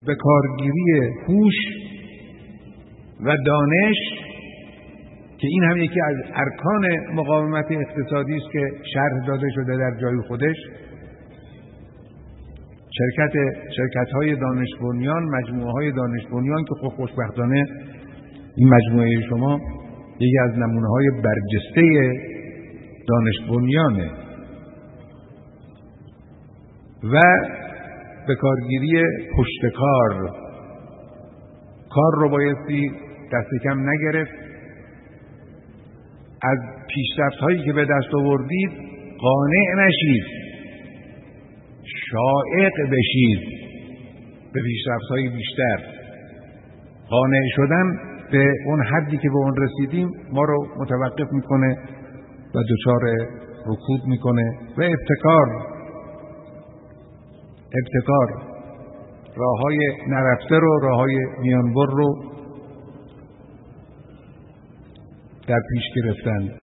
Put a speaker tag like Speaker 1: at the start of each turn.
Speaker 1: به کارگیری هوش و دانش که این هم یکی از ارکان مقاومت اقتصادی است که شرح داده شده در جای خودش. شرکت‌های دانش بنیان، مجموعه‌های دانش بنیان که خب خوشبختانه این مجموعه شما یکی از نمونه‌های برجسته دانش بنیانه و به کارگیری پشت کار رو بایستی دست کم نگرفت. از پیشرفت‌هایی که به دست آوردید قانع نشید، شائق بشید به پیشرفت‌های بیشتر. قانع شدن به اون حدی که به اون رسیدیم ما رو متوقف میکنه و دچار رکود میکنه و ابتکار راه‌های نرفته رو، راه‌های میانبر رو در پیش گرفتن.